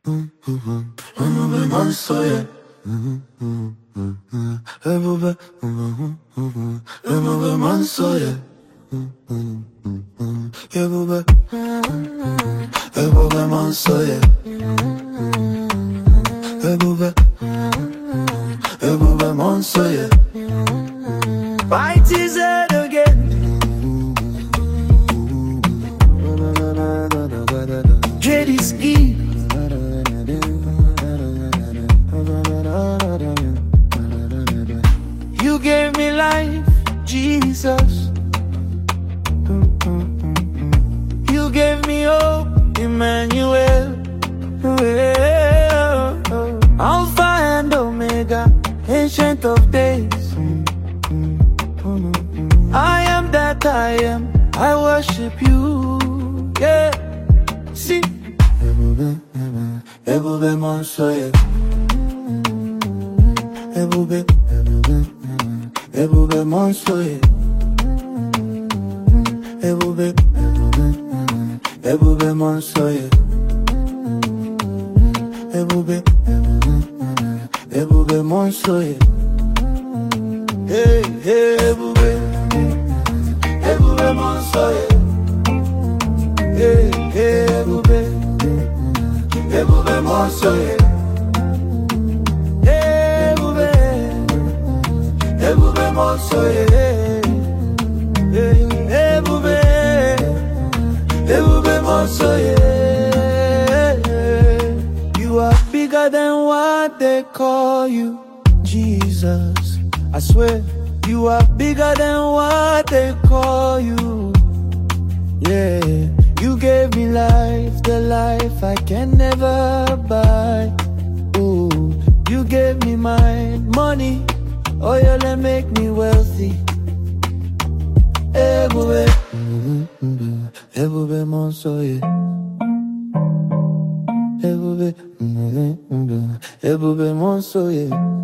Ebube Monsoye. Ebube, Ebube Monsoye. Ebube, Ebube Monsoye. Ebube, Ebube Monsoye. Bite his head again. Dready ski. You gave me life, Jesus. You gave me hope, Emmanuel. Alpha and Omega, Ancient of Days. I am that I am, I worship you. Yeah. See, Ebube Monsoye. Ebube, Ebube Monsoye. Ebube, Ebube Monsoye. Ebube, Ebube Monsoye. Hey, hey, Ebube, Ebube Monsoye. Hey, hey, Ebube, Ebube Monsoye. Ebube, Ebube Monsoye. Ebube, Ebube Monsoye. You are bigger than what they call you, Jesus. I swear, you are bigger than what they call you. Yeah, you gave me life, the life I can never buy. Ooh, you gave me my money, oil and make me wealthy. Ebube, Ebube Monsoye. Ebube, Ebube Monsoye.